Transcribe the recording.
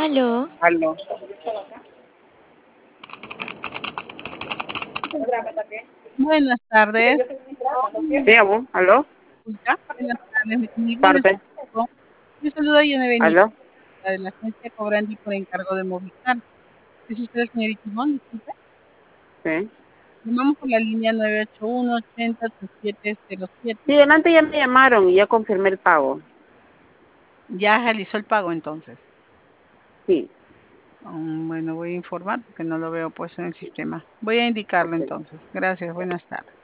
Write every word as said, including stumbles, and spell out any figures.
Aló. Aló. Buenas tardes. Sí, amor. ¿Aló? Disculpa. Buenas tardes. Me comunico en Parte. este momento. Yo saludo a Yone Benítez, ¿Aló? de la agencia Cobrandi por encargo de Movistar. ¿Es usted el señorita Ivonne? Disculpe. Sí. Llamamos por la línea nueve ocho uno, ochenta, treinta y siete cero siete. Sí, delante ya me llamaron y ya confirmé el pago. Ya realizó el pago entonces. Sí. Um, bueno, voy a informar porque no lo veo puesto en el sistema. Voy a indicarlo Ok. entonces. Gracias. Buenas tardes.